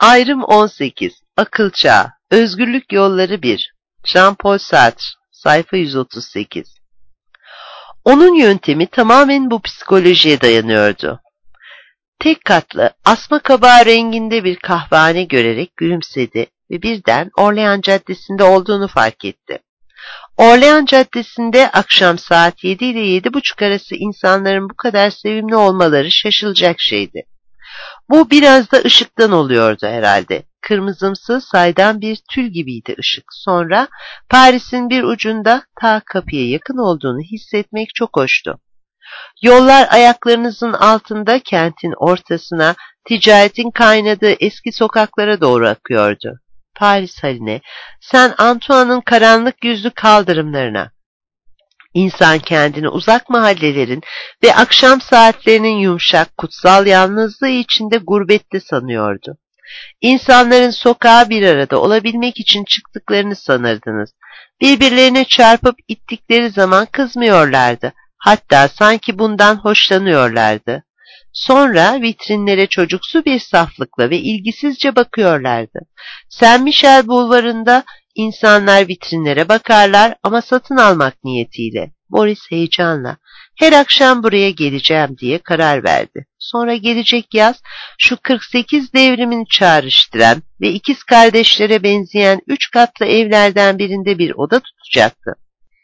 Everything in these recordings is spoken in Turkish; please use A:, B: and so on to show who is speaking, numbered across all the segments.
A: Ayrım 18. Akıl Çağı. Özgürlük Yolları 1. Jean-Paul Sartre. Sayfa 138. Onun yöntemi tamamen bu psikolojiye dayanıyordu. Tek katlı, asma kabağı renginde bir kahvehane görerek gülümsedi ve birden Orlean Caddesi'nde olduğunu fark etti. Orlean Caddesi'nde akşam saat 7 ile 7:30 arası insanların bu kadar sevimli olmaları şaşılacak şeydi. Bu biraz da ışıktan oluyordu herhalde. Kırmızımsı saydam bir tül gibiydi ışık. Sonra Paris'in bir ucunda ta kapıya yakın olduğunu hissetmek çok hoştu. Yollar ayaklarınızın altında kentin ortasına, ticaretin kaynadığı eski sokaklara doğru akıyordu. Paris haline, Saint Antoine'ın karanlık yüzlü kaldırımlarına. İnsan kendini uzak mahallelerin ve akşam saatlerinin yumuşak, kutsal yalnızlığı içinde gurbette sanıyordu. İnsanların sokağa bir arada olabilmek için çıktıklarını sanırdınız. Birbirlerine çarpıp ittikleri zaman kızmıyorlardı. Hatta sanki bundan hoşlanıyorlardı. Sonra vitrinlere çocuksu bir saflıkla ve ilgisizce bakıyorlardı. Saint Michel bulvarında insanlar vitrinlere bakarlar ama satın almak niyetiyle. Boris heyecanla, her akşam buraya geleceğim diye karar verdi. Sonra gelecek yaz şu 48 devrimini çağrıştıran ve ikiz kardeşlere benzeyen 3 katlı evlerden birinde bir oda tutacaktı.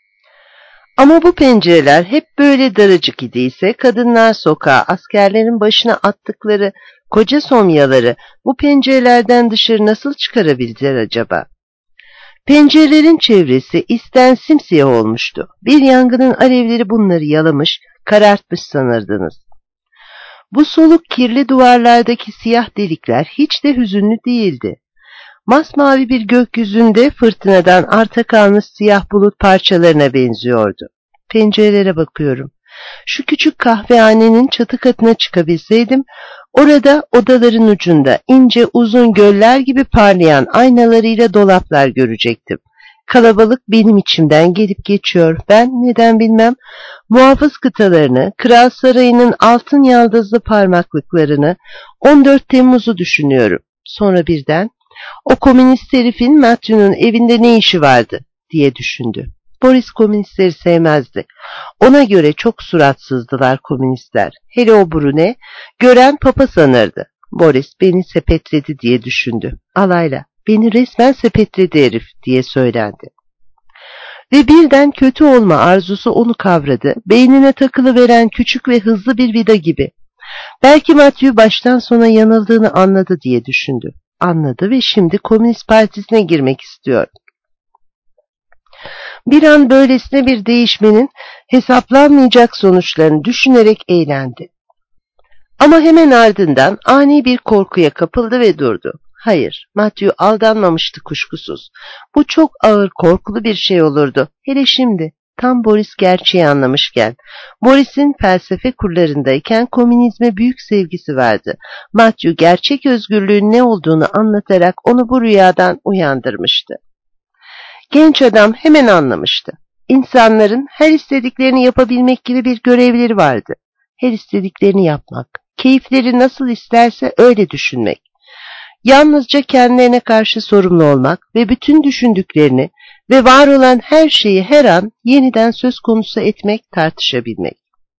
A: Ama bu pencereler hep böyle daracık idiyse kadınlar sokağa askerlerin başına attıkları koca somyaları bu pencerelerden dışarı nasıl çıkarabildiler acaba? Pencerelerin çevresi isten simsiyah olmuştu. Bir yangının alevleri bunları yalamış, karartmış sanırdınız. Bu soluk kirli duvarlardaki siyah delikler hiç de hüzünlü değildi. Masmavi bir gökyüzünde fırtınadan arta kalmış siyah bulut parçalarına benziyordu. Pencerelere bakıyorum. Şu küçük kahvehanenin çatı katına çıkabilseydim, orada odaların ucunda ince uzun göller gibi parlayan aynalarıyla dolaplar görecektim. Kalabalık benim içimden gelip geçiyor. Ben neden bilmem muhafız kıtalarını, Kral Sarayı'nın altın yaldızlı parmaklıklarını, 14 Temmuz'u düşünüyorum. Sonra birden o komünist herifin Matthew'nun evinde ne işi vardı diye düşündü. Boris komünistleri sevmezdi. Ona göre çok suratsızdılar komünistler. Hele o Brune, gören papa sanırdı. Boris beni sepetledi diye düşündü. Alayla, beni resmen sepetledi herif diye söylendi. Ve birden kötü olma arzusu onu kavradı. Beynine takılıveren küçük ve hızlı bir vida gibi. Belki Matthew baştan sona yanıldığını anladı diye düşündü. Anladı ve şimdi Komünist Partisi'ne girmek istiyor. Bir an böylesine bir değişmenin hesaplanmayacak sonuçlarını düşünerek eğlendi. Ama hemen ardından ani bir korkuya kapıldı ve durdu. Hayır, Matthew aldanmamıştı kuşkusuz. Bu çok ağır, korkulu bir şey olurdu. Hele şimdi, tam Boris gerçeği anlamışken, Boris'in felsefe kurlarındayken komünizme büyük sevgisi vardı. Matthew gerçek özgürlüğün ne olduğunu anlatarak onu bu rüyadan uyandırmıştı. Genç adam hemen anlamıştı. İnsanların her istediklerini yapabilmek gibi bir görevleri vardı. Her istediklerini yapmak, keyifleri nasıl isterse öyle düşünmek. Yalnızca kendilerine karşı sorumlu olmak ve bütün düşündüklerini ve var olan her şeyi her an yeniden söz konusu etmek, tartışabilmek.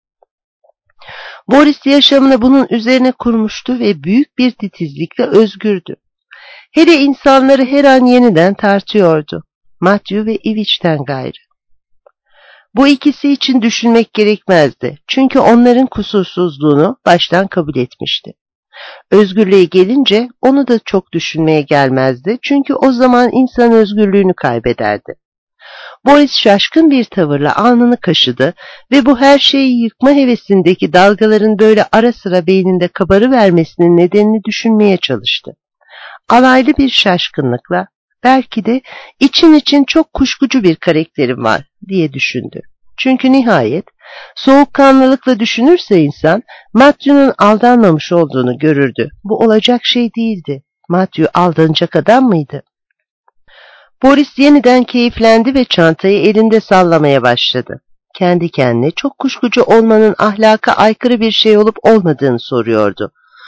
A: Boris yaşamını bunun üzerine kurmuştu ve büyük bir titizlikle özgürdü. Hele insanları her an yeniden tartıyordu. Matthew ve Ivich'ten gayrı. Bu ikisi için düşünmek gerekmezdi. Çünkü onların kusursuzluğunu baştan kabul etmişti. Özgürlüğe gelince onu da çok düşünmeye gelmezdi. Çünkü o zaman insan özgürlüğünü kaybederdi. Boris şaşkın bir tavırla alnını kaşıdı ve bu her şeyi yıkma hevesindeki dalgaların böyle ara sıra beyninde kabarıvermesinin nedenini düşünmeye çalıştı. Alaylı bir şaşkınlıkla, belki de için çok kuşkucu bir karakterim var diye düşündü. Çünkü nihayet soğukkanlılıkla düşünürse insan Matthew'nun aldanmamış olduğunu görürdü. Bu olacak şey değildi. Matthew aldanacak adam mıydı? Boris yeniden keyiflendi ve çantayı elinde sallamaya başladı. Kendi kendine çok kuşkucu olmanın ahlaka aykırı bir şey olup olmadığını soruyordu.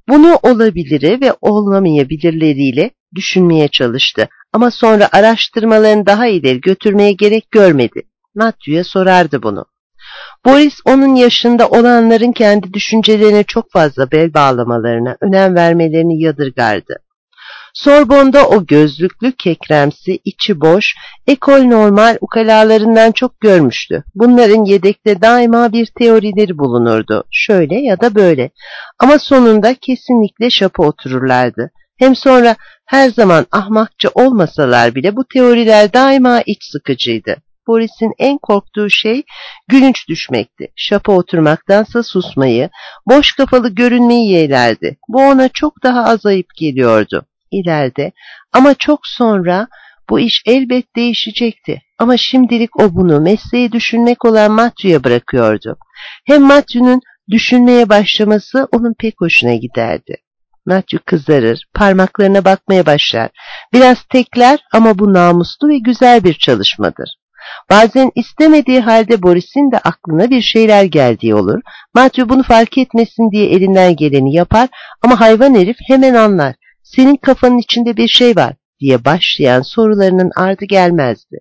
A: Bunu olabiliri ve olamayabilirleriyle düşünmeye çalıştı. Ama sonra araştırmalarını daha ileri götürmeye gerek görmedi. Matthew'ya sorardı bunu. Boris onun yaşında olanların kendi düşüncelerine çok fazla bel bağlamalarına, önem vermelerini yadırgardı. Sorbon'da o gözlüklü kekremsi, içi boş, ekol normal ukalalarından çok görmüştü. Bunların yedekte daima bir teorileri bulunurdu. Şöyle ya da böyle. Ama sonunda kesinlikle şapa otururlardı. Hem sonra her zaman ahmakça olmasalar bile bu teoriler daima iç sıkıcıydı. Boris'in en korktuğu şey gülünç düşmekti. Şapa oturmaktansa susmayı, boş kafalı görünmeyi yeğlerdi. Bu ona çok daha azayıp geliyordu. İleride ama çok sonra bu iş elbet değişecekti. Ama şimdilik o bunu mesleği düşünmek olan Matthew'ya bırakıyordu. Hem Matthew'nun düşünmeye başlaması onun pek hoşuna giderdi. Matthew kızarır, parmaklarına bakmaya başlar. Biraz tekler ama bu namuslu ve güzel bir çalışmadır. Bazen istemediği halde Boris'in de aklına bir şeyler geldiği olur. Matthew bunu fark etmesin diye elinden geleni yapar ama hayvan herif hemen anlar. Senin kafanın içinde bir şey var diye başlayan sorularının ardı gelmezdi.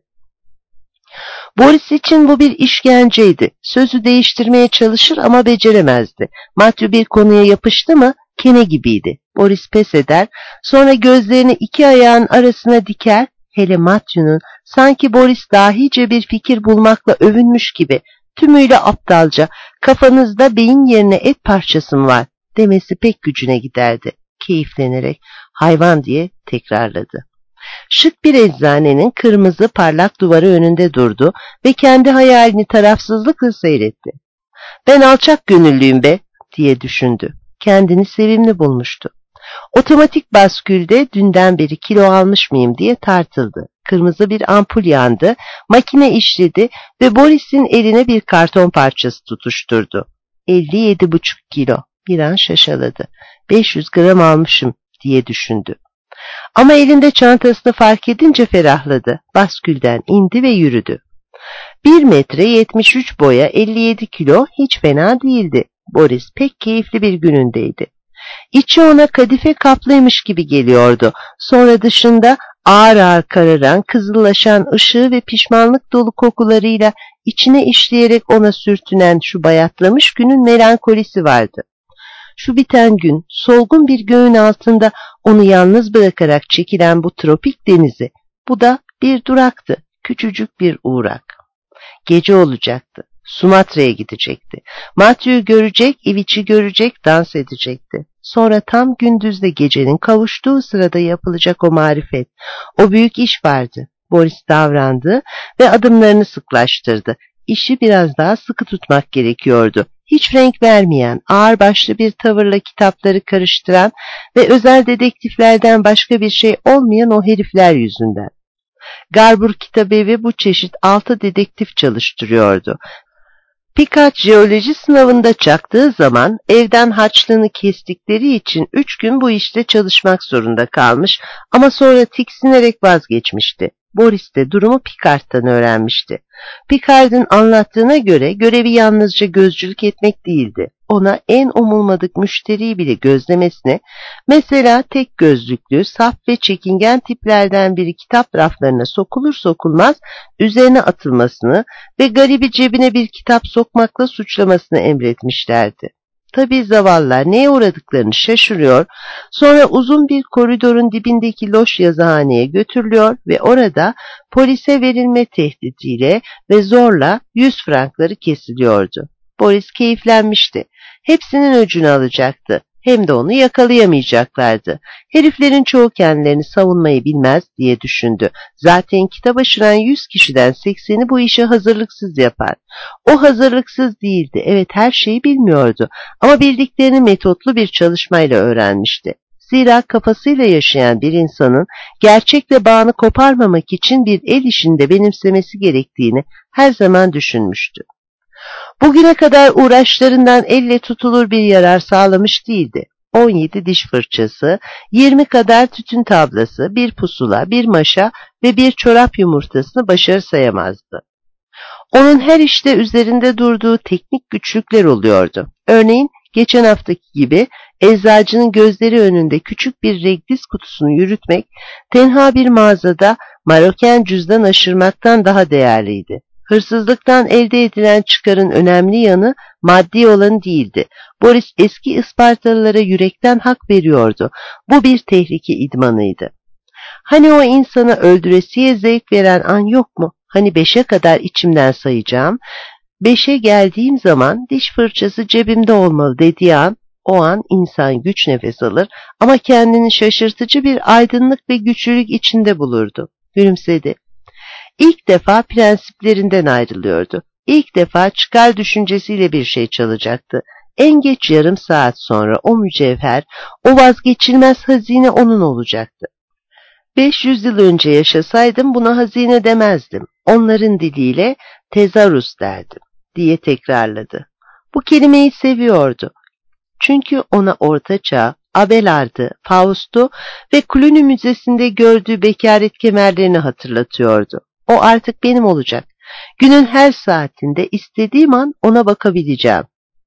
A: Boris için bu bir işkenceydi. Sözü değiştirmeye çalışır ama beceremezdi. Matthew bir konuya yapıştı mı kene gibiydi. Boris pes eder, sonra gözlerini iki ayağın arasına diker, hele Matthew'nun sanki Boris dahice bir fikir bulmakla övünmüş gibi tümüyle aptalca kafanızda beyin yerine et parçası mı var demesi pek gücüne giderdi. Keyiflenerek hayvan diye tekrarladı. Şık bir eczanenin kırmızı parlak duvarı önünde durdu ve kendi hayalini tarafsızlıkla seyretti. Ben alçak gönüllüyüm be diye düşündü. Kendini sevimli bulmuştu. Otomatik baskülde dünden beri kilo almış mıyım diye tartıldı. Kırmızı bir ampul yandı, makine işledi ve Boris'in eline bir karton parçası tutuşturdu. 57,5 kilo. Bir an şaşaladı. 500 gram almışım diye düşündü. Ama elinde çantasını fark edince ferahladı. Baskülden indi ve yürüdü. 1 metre 73 boya 57 kilo hiç fena değildi. Boris pek keyifli bir günündeydi. İçi ona kadife kaplıymış gibi geliyordu. Sonra dışında ağır ağır kararan, kızıllaşan ışığı ve pişmanlık dolu kokularıyla içine işleyerek ona sürtünen şu bayatlamış günün melankolisi vardı. Şu biten gün, solgun bir göğün altında onu yalnız bırakarak çekilen bu tropik denizi, bu da bir duraktı, küçücük bir uğrak. Gece olacaktı, Sumatra'ya gidecekti. Matthew'yu görecek, Iviç'i görecek, dans edecekti. Sonra tam gündüzle gecenin kavuştuğu sırada yapılacak o marifet, o büyük iş vardı. Boris davrandı ve adımlarını sıklaştırdı. İşi biraz daha sıkı tutmak gerekiyordu. Hiç renk vermeyen, ağırbaşlı bir tavırla kitapları karıştıran ve özel dedektiflerden başka bir şey olmayan o herifler yüzünden. Garbur Kitabevi bu çeşit 6 dedektif çalıştırıyordu. Picard jeoloji sınavında çaktığı zaman evden harçlığını kestikleri için 3 gün bu işte çalışmak zorunda kalmış ama sonra tiksinerek vazgeçmişti. Boris de durumu Picard'tan öğrenmişti. Picard'ın anlattığına göre görevi yalnızca gözcülük etmek değildi. Ona en umulmadık müşteriyi bile gözlemesine, mesela tek gözlüklü, saf ve çekingen tiplerden biri kitap raflarına sokulur sokulmaz üzerine atılmasını ve garibi cebine bir kitap sokmakla suçlamasını emretmişlerdi. Tabii zavallılar neye uğradıklarını şaşırıyor, sonra uzun bir koridorun dibindeki loş yazıhaneye götürülüyor ve orada polise verilme tehdidiyle ve zorla 100 frankları kesiliyordu. Boris keyiflenmişti. Hepsinin öcünü alacaktı. Hem de onu yakalayamayacaklardı. Heriflerin çoğu kendilerini savunmayı bilmez diye düşündü. Zaten kitap aşıran 100 kişiden 80'i bu işe hazırlıksız yapar. O hazırlıksız değildi. Evet, her şeyi bilmiyordu. Ama bildiklerini metotlu bir çalışmayla öğrenmişti. Zira kafasıyla yaşayan bir insanın gerçekle bağını koparmamak için bir el işinde benimsemesi gerektiğini her zaman düşünmüştü. Bugüne kadar uğraşlarından elle tutulur bir yarar sağlamış değildi. 17 diş fırçası, 20 kadar tütün tablası, bir pusula, bir maşa ve bir çorap yumurtasını başarı sayamazdı. Onun her işte üzerinde durduğu teknik güçlükler oluyordu. Örneğin geçen haftaki gibi Eczacının gözleri önünde küçük bir reglis kutusunu yürütmek, tenha bir mağazada maroken cüzdan aşırmaktan daha değerliydi. Hırsızlıktan elde edilen çıkarın önemli yanı maddi olanı değildi. Boris eski Ispartalılara yürekten hak veriyordu. Bu bir tehlike idmanıydı. Hani o insanı öldüresiye zevk veren an yok mu? Hani 5'e kadar içimden sayacağım. 5'e geldiğim zaman diş fırçası cebimde olmalı dediği an, o an insan güç nefes alır ama kendini şaşırtıcı bir aydınlık ve güçlülük içinde bulurdu. Gülümsedi. İlk defa prensiplerinden ayrılıyordu. İlk defa çıkar düşüncesiyle bir şey çalacaktı. En geç yarım saat sonra o mücevher, o vazgeçilmez hazine onun olacaktı. 500 yıl önce yaşasaydım buna hazine demezdim. Onların diliyle tezarus derdim, diye tekrarladı. Bu kelimeyi seviyordu. Çünkü ona Orta Çağ, Abelard'ı, Faust'u ve Cluny Müzesi'nde gördüğü bekaret kemerlerini hatırlatıyordu. O artık benim olacak. Günün her saatinde istediğim an ona bakabileceğim.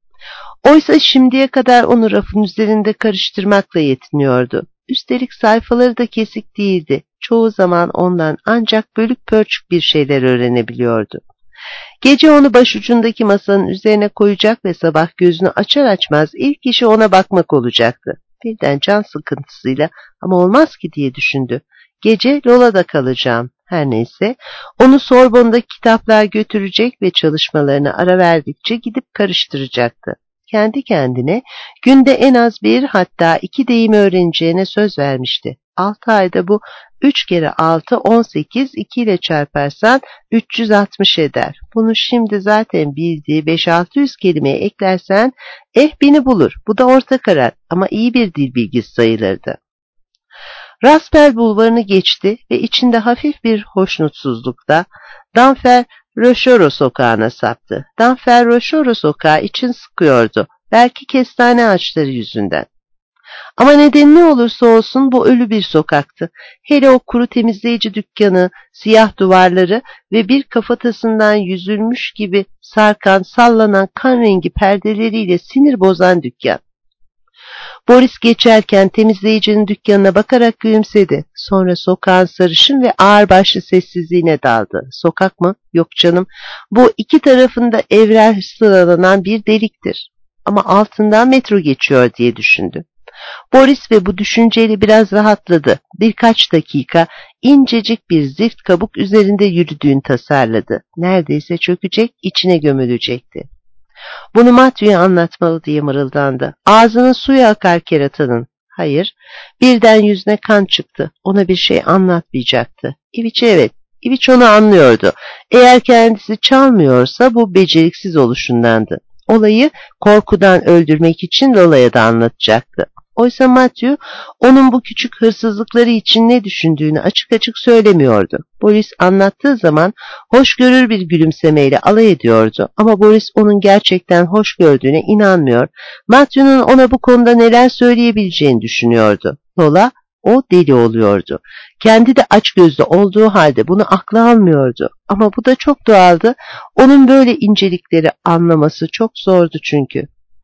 A: Oysa şimdiye kadar onu rafın üzerinde karıştırmakla yetiniyordu. Üstelik sayfaları da kesik değildi. Çoğu zaman ondan ancak bölük pörçük bir şeyler öğrenebiliyordu. Gece onu başucundaki masanın üzerine koyacak ve sabah gözünü açar açmaz ilk işi ona bakmak olacaktı. Birden can sıkıntısıyla ama olmaz ki diye düşündü. Gece Lola'da kalacağım. Her neyse onu Sorbon'da kitaplar götürecek ve çalışmalarına ara verdikçe gidip karıştıracaktı. Kendi kendine günde en az bir hatta 2 deyim öğreneceğine söz vermişti. 6 ayda bu 3 kere 6 18, 2 ile çarparsan 360 eder. Bunu şimdi zaten bildiği 5-600 kelimeye eklersen bini bulur. Bu da orta karar ama iyi bir dil bilgisi sayılırdı. Rasper bulvarını geçti ve içinde hafif bir hoşnutsuzlukta Danfer Rochero sokağına saptı. Danfer Rochero sokağı için sıkıyordu. Belki kestane ağaçları yüzünden. Ama nedeni ne olursa olsun bu ölü bir sokaktı. Hele o kuru temizleyici dükkanı, siyah duvarları ve bir kafatasından yüzülmüş gibi sarkan, sallanan kan rengi perdeleriyle sinir bozan dükkan. Boris geçerken temizleyicinin dükkanına bakarak gülümsedi. Sonra sokağın sarışın ve ağırbaşlı sessizliğine daldı. Sokak mı? Yok canım. Bu iki tarafında evler sıralanan bir deliktir. Ama altından metro geçiyor diye düşündü. Boris ve bu düşünceyle biraz rahatladı. Birkaç dakika incecik bir zift kabuk üzerinde yürüdüğünü tasarladı. Neredeyse çökecek, içine gömülecekti. Bunu Matthew'ye anlatmalı diye mırıldandı. Ağzının suyu akar keratanın. Hayır, birden yüzüne kan çıktı. Ona bir şey anlatmayacaktı. İviç evet, İviç onu anlıyordu. Eğer kendisi çalmıyorsa bu beceriksiz oluşundandı. Olayı korkudan öldürmek için Lola'ya da anlatacaktı. Oysa Matthew onun bu küçük hırsızlıkları için ne düşündüğünü açık açık söylemiyordu. Boris anlattığı zaman hoşgörür bir gülümsemeyle alay ediyordu ama Boris onun gerçekten hoş gördüğüne inanmıyor. Matthew'nun ona bu konuda neler söyleyebileceğini düşünüyordu. Lola o deli oluyordu. Kendi de açgözlü olduğu halde bunu akla almıyordu. Ama bu da çok doğaldı. Onun böyle incelikleri anlaması çok zordu çünkü.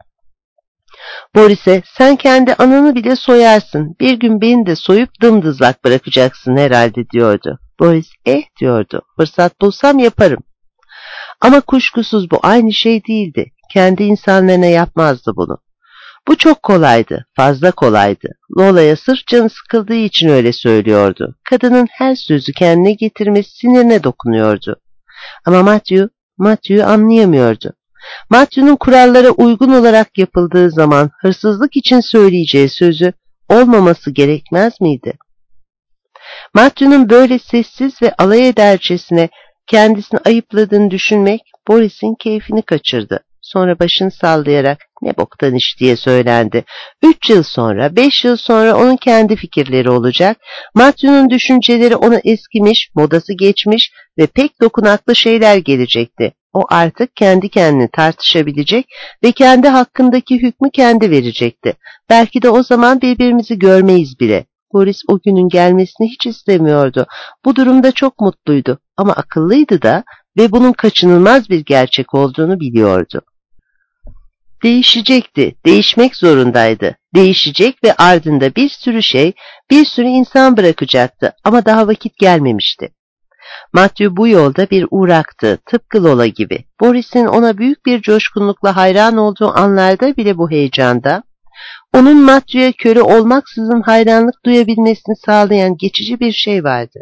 A: Boris'e sen kendi ananı bile soyarsın. Bir gün beni de soyup dımdızlak bırakacaksın herhalde diyordu. Boris diyordu. Fırsat bulsam yaparım. Ama kuşkusuz bu aynı şey değildi. Kendi insanlarına yapmazdı bunu. Bu çok kolaydı. Fazla kolaydı. Lola'ya sırf canı sıkıldığı için öyle söylüyordu. Kadının her sözü kendine getirmesi sinirine dokunuyordu. Ama Matthew anlayamıyordu. Matthew'nun kurallara uygun olarak yapıldığı zaman hırsızlık için söyleyeceği sözü olmaması gerekmez miydi? Matthew'nun böyle sessiz ve alay edercesine kendisini ayıpladığını düşünmek Boris'in keyfini kaçırdı. Sonra başını sallayarak ne boktan iş diye söylendi. 3 yıl sonra, 5 yıl sonra onun kendi fikirleri olacak. Matthew'nun düşünceleri ona eskimiş, modası geçmiş ve pek dokunaklı şeyler gelecekti. O artık kendi kendini tartışabilecek ve kendi hakkındaki hükmü kendi verecekti. Belki de o zaman birbirimizi görmeyiz bile. Boris o günün gelmesini hiç istemiyordu. Bu durumda çok mutluydu ama akıllıydı da ve bunun kaçınılmaz bir gerçek olduğunu biliyordu. Değişecekti, değişmek zorundaydı. Değişecek ve ardında bir sürü şey, bir sürü insan bırakacaktı ama daha vakit gelmemişti. Matthew bu yolda bir uğraktı, tıpkı Lola gibi. Boris'in ona büyük bir coşkunlukla hayran olduğu anlarda bile bu heyecanda, onun Matthew'ye köle olmaksızın hayranlık duyabilmesini sağlayan geçici bir şey vardı.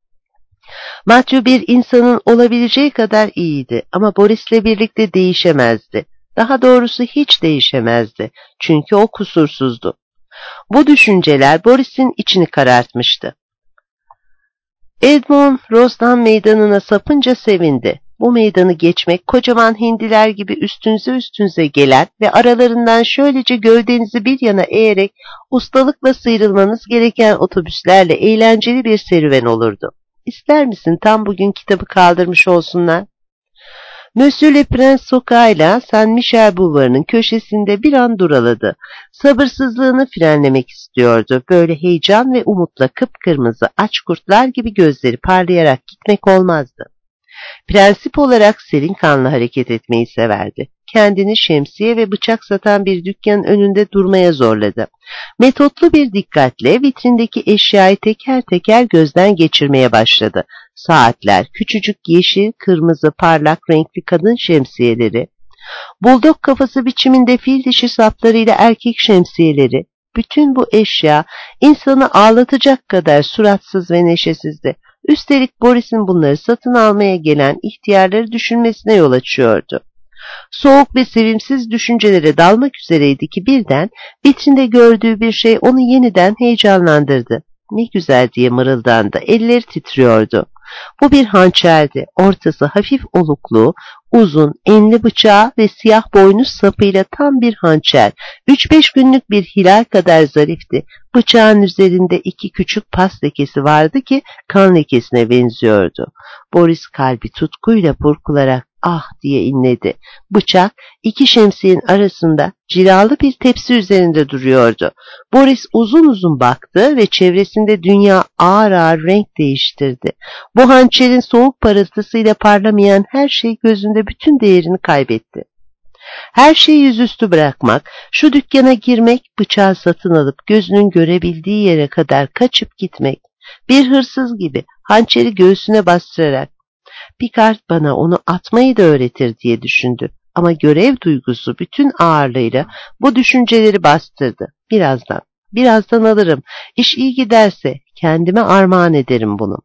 A: Matthew bir insanın olabileceği kadar iyiydi ama Boris'le birlikte değişemezdi. Daha doğrusu hiç değişemezdi. Çünkü o kusursuzdu. Bu düşünceler Boris'in içini karartmıştı. Edmond Rozdan meydanına sapınca sevindi. Bu meydanı geçmek kocaman hindiler gibi üstünüze gelen ve aralarından şöylece gövdenizi bir yana eğerek ustalıkla sıyrılmanız gereken otobüslerle eğlenceli bir serüven olurdu. İster misin tam bugün kitabı kaldırmış olsunlar? Monsieur le Prince sokağıyla Saint Michel bulvarının köşesinde bir an duraladı. Sabırsızlığını frenlemek istiyordu. Böyle heyecan ve umutla kıpkırmızı aç kurtlar gibi gözleri parlayarak gitmek olmazdı. Prensip olarak serin kanlı hareket etmeyi severdi. Kendini şemsiye ve bıçak satan bir dükkanın önünde durmaya zorladı. Metotlu bir dikkatle vitrindeki eşyayı teker teker gözden geçirmeye başladı. Saatler, küçücük yeşil, kırmızı, parlak renkli kadın şemsiyeleri, buldog kafası biçiminde fil dişi saplarıyla erkek şemsiyeleri, bütün bu eşya insanı ağlatacak kadar suratsız ve neşesizdi. Üstelik Boris'in bunları satın almaya gelen ihtiyarları düşünmesine yol açıyordu. Soğuk ve sevimsiz düşüncelere dalmak üzereydi ki birden vitrinde gördüğü bir şey onu yeniden heyecanlandırdı. Ne güzel diye mırıldandı, elleri titriyordu. Bu bir hançerdi, ortası hafif oluklu, uzun, enli bıçağı ve siyah boynuz sapıyla tam bir hançer, 3-5 günlük bir hilal kadar zarifti. Bıçağın üzerinde 2 küçük pas lekesi vardı ki kan lekesine benziyordu. Boris kalbi tutkuyla burkularak ah diye inledi. Bıçak 2 şemsiyenin arasında cilalı bir tepsi üzerinde duruyordu. Boris uzun uzun baktı ve çevresinde dünya ağır ağır renk değiştirdi. Bu hançerin soğuk parıltısıyla parlamayan her şey gözünde bütün değerini kaybetti. Her şeyi yüzüstü bırakmak, şu dükkana girmek, bıçağı satın alıp gözünün görebildiği yere kadar kaçıp gitmek, bir hırsız gibi hançeri göğsüne bastırarak, Picard bana onu atmayı da öğretir diye düşündü. Ama görev duygusu bütün ağırlığıyla bu düşünceleri bastırdı. Birazdan alırım. İş iyi giderse kendime armağan ederim bunu.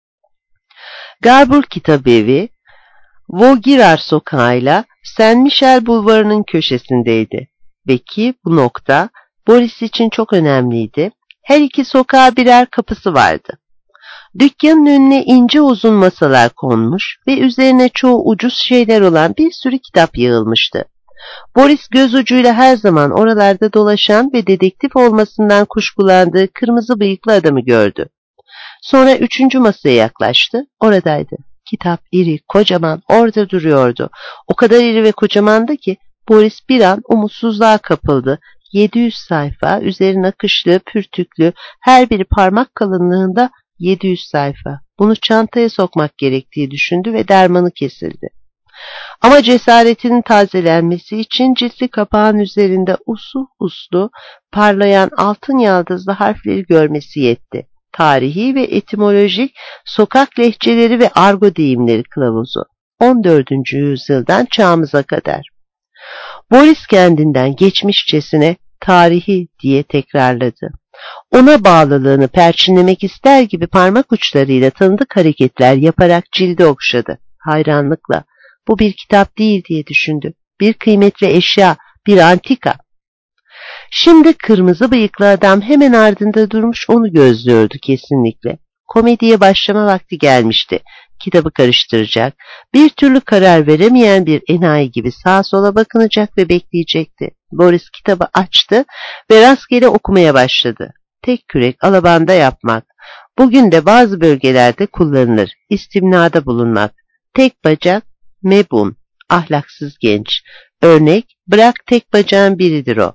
A: Garbour Kitabevi, Vaugirard sokağıyla Saint Michel bulvarının köşesindeydi. Ve ki bu nokta Boris için çok önemliydi. Her iki sokağa birer kapısı vardı. Dükkanın önüne ince uzun masalar konmuş ve üzerine çoğu ucuz şeyler olan bir sürü kitap yığılmıştı. Boris göz ucuyla her zaman oralarda dolaşan ve dedektif olmasından kuşkulandığı kırmızı bıyıklı adamı gördü. Sonra 3. masaya yaklaştı. Oradaydı. Kitap iri, kocaman orada duruyordu. O kadar iri ve kocamandı ki Boris bir an umutsuzluğa kapıldı. 700 sayfa, üzeri nakışlı, pürtüklü, her biri parmak kalınlığında 700 sayfa. Bunu çantaya sokmak gerektiği düşündü ve dermanı kesildi. Ama cesaretinin tazelenmesi için ciltli kapağın üzerinde uslu parlayan altın yaldızlı harfleri görmesi yetti. Tarihi ve etimolojik sokak lehçeleri ve argo deyimleri kılavuzu. 14. yüzyıldan çağımıza kadar. Boris kendinden geçmişçesine tarihi diye tekrarladı. Ona bağlılığını perçinlemek ister gibi parmak uçlarıyla tanıdık hareketler yaparak cildi okşadı. Hayranlıkla, bu bir kitap değil diye düşündü. Bir kıymetli eşya, bir antika. Şimdi kırmızı bıyıklı adam hemen ardında durmuş onu gözlüyordu kesinlikle. Komediye başlama vakti gelmişti. Kitabı karıştıracak, bir türlü karar veremeyen bir enayi gibi sağa sola bakınacak ve bekleyecekti. Boris kitabı açtı ve rastgele okumaya başladı. Tek kürek alabanda yapmak. Bugün de bazı bölgelerde kullanılır. İstimnada bulunmak. Tek bacak, mebun, ahlaksız genç. Örnek, bırak tek bacağın biridir o.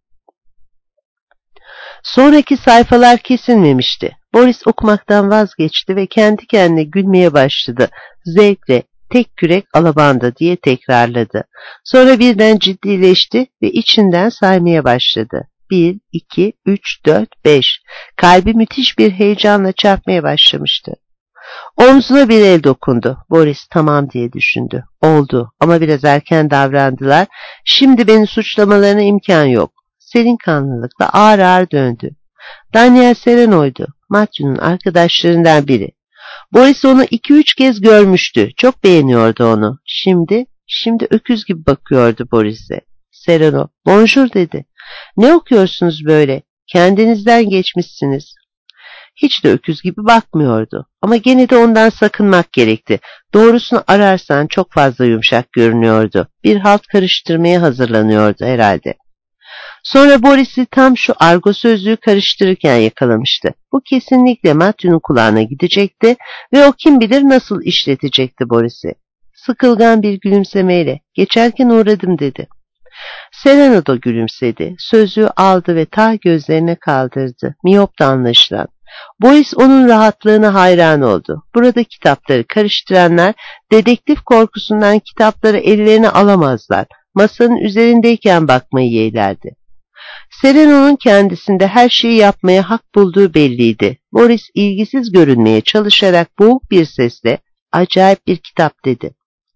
A: Sonraki sayfalar kesilmemişti. Boris okumaktan vazgeçti ve kendi kendine gülmeye başladı. Zevkle, tek kürek alabanda diye tekrarladı. Sonra birden ciddileşti ve içinden saymaya başladı. 1, 2, 3, 4, 5. Kalbi müthiş bir heyecanla çarpmaya başlamıştı. Omzuna bir el dokundu. Boris tamam diye düşündü. Oldu ama biraz erken davrandılar. Şimdi beni suçlamalarına imkan yok. Serin kanlılıkla ağır ağır döndü. Daniel Sereno'ydu. Matthew'nun arkadaşlarından biri. Boris onu 2-3 kez görmüştü. Çok beğeniyordu onu. Şimdi öküz gibi bakıyordu Boris'e. Sereno, bonjour dedi. Ne okuyorsunuz böyle? Kendinizden geçmişsiniz. Hiç de öküz gibi bakmıyordu. Ama gene de ondan sakınmak gerekti. Doğrusunu ararsan çok fazla yumuşak görünüyordu. Bir halt karıştırmaya hazırlanıyordu herhalde. Sonra Boris'i tam şu argo sözlüğü karıştırırken yakalamıştı. Bu kesinlikle Matthew'nun kulağına gidecekti ve o kim bilir nasıl işletecekti Boris'i. Sıkılgan bir gülümsemeyle geçerken uğradım dedi. Sereno da gülümsedi. Sözlüğü aldı ve ta gözlerine kaldırdı. Miyop da anlaşılan. Boris onun rahatlığına hayran oldu. Burada kitapları karıştıranlar dedektif korkusundan kitapları ellerine alamazlar. Masanın üzerindeyken bakmayı yeğlerdi. Sereno'nun kendisinde her şeyi yapmaya hak bulduğu belliydi. Boris ilgisiz görünmeye çalışarak boğuk bir sesle acayip bir kitap dedi.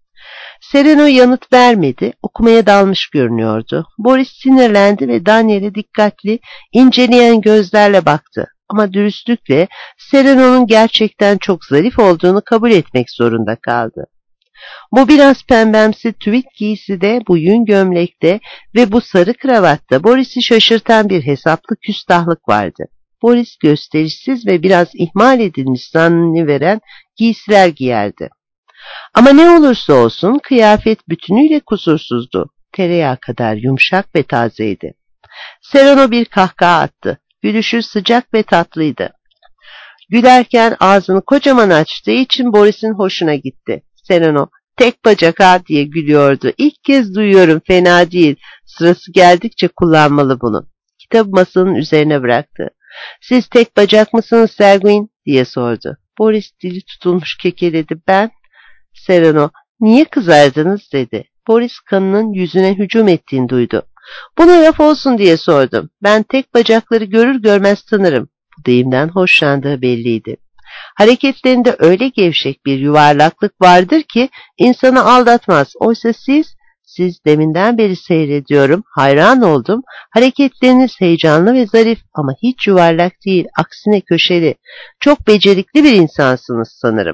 A: Sereno yanıt vermedi, okumaya dalmış görünüyordu. Boris sinirlendi ve Daniel'e dikkatli, inceleyen gözlerle baktı. Ama dürüstlükle Sereno'nun gerçekten çok zarif olduğunu kabul etmek zorunda kaldı. Bu biraz pembemsi tüvit giyside, bu yün gömlekte ve bu sarı kravatta Boris'i şaşırtan bir hesaplı küstahlık vardı. Boris gösterişsiz ve biraz ihmal edilmiş zannını giysiler giyerdi. Ama ne olursa olsun kıyafet bütünüyle kusursuzdu. Tereyağı kadar yumuşak ve tazeydi. Sereno bir kahkaha attı. Gülüşü sıcak ve tatlıydı. Gülerken ağzını kocaman açtığı için Boris'in hoşuna gitti. Sereno, tek bacak ha diye gülüyordu. İlk kez duyuyorum, fena değil. Sırası geldikçe kullanmalı bunu. Kitabı masanın üzerine bıraktı. Siz tek bacak mısınız Serguin diye sordu. Boris dili tutulmuş kekeledi. Ben? Sereno, niye kızardınız dedi. Boris kanının yüzüne hücum ettiğini duydu. Buna laf olsun diye sordum. Ben tek bacakları görür görmez tanırım. Bu deyimden hoşlandığı belliydi. Hareketlerinde öyle gevşek bir yuvarlaklık vardır ki insanı aldatmaz. Oysa siz deminden beri seyrediyorum, hayran oldum. Hareketleriniz heyecanlı ve zarif ama hiç yuvarlak değil, aksine köşeli. Çok becerikli bir insansınız sanırım.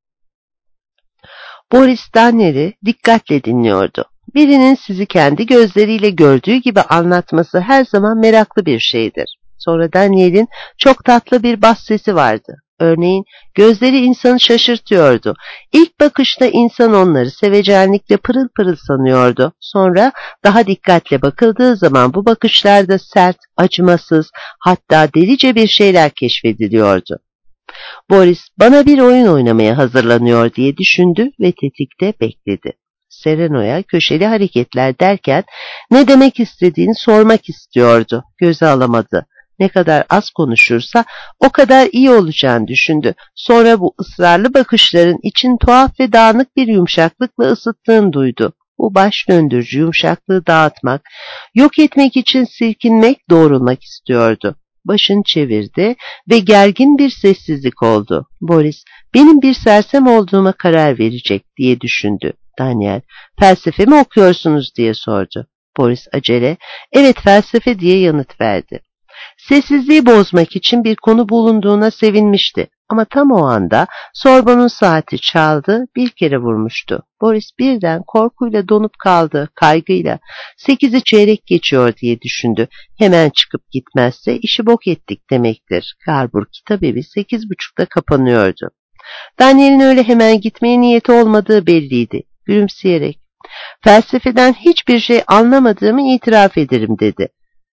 A: Boris Daniel'i dikkatle dinliyordu. Birinin sizi kendi gözleriyle gördüğü gibi anlatması her zaman meraklı bir şeydir. Sonra Daniel'in çok tatlı bir bas sesi vardı. Örneğin gözleri insanı şaşırtıyordu. İlk bakışta insan onları sevecenlikle pırıl pırıl sanıyordu. Sonra daha dikkatle bakıldığı zaman bu bakışlarda sert, acımasız, hatta delice bir şeyler keşfediliyordu. Boris bana bir oyun oynamaya hazırlanıyor diye düşündü ve tetikte bekledi. Sereno'ya köşeli hareketler derken ne demek istediğini sormak istiyordu. Göze alamadı. Ne kadar az konuşursa o kadar iyi olacağını düşündü. Sonra bu ısrarlı bakışların için tuhaf ve dağınık bir yumuşaklıkla ısıttığını duydu. Bu baş döndürücü yumuşaklığı dağıtmak, yok etmek için silkinmek, doğrulmak istiyordu. Başını çevirdi ve gergin bir sessizlik oldu. Boris, benim bir sersem olduğuma karar verecek diye düşündü. Daniel, felsefe mi okuyorsunuz diye sordu. Boris acele, evet felsefe diye yanıt verdi. Sessizliği bozmak için bir konu bulunduğuna sevinmişti. Ama tam o anda Sorbon'un saati çaldı, bir kere vurmuştu. Boris birden korkuyla donup kaldı, kaygıyla. 8'i çeyrek geçiyor diye düşündü. Hemen çıkıp gitmezse işi bok ettik demektir. Garburg kitabevi 8.30'da kapanıyordu. Daniel'in öyle hemen gitmeye niyeti olmadığı belliydi. Gülümseyerek, felsefeden hiçbir şey anlamadığımı itiraf ederim dedi.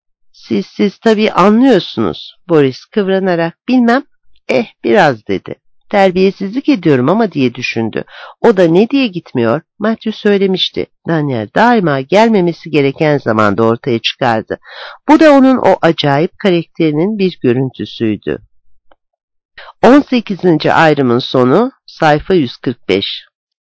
A: Siz tabii anlıyorsunuz. Boris kıvranarak, bilmem, biraz dedi. Terbiyesizlik ediyorum ama diye düşündü. O da ne diye gitmiyor? Matthew söylemişti. Daniel daima gelmemesi gereken zamanda ortaya çıkardı. Bu da onun o acayip karakterinin bir görüntüsüydü. 18. ayrımın sonu, sayfa 145.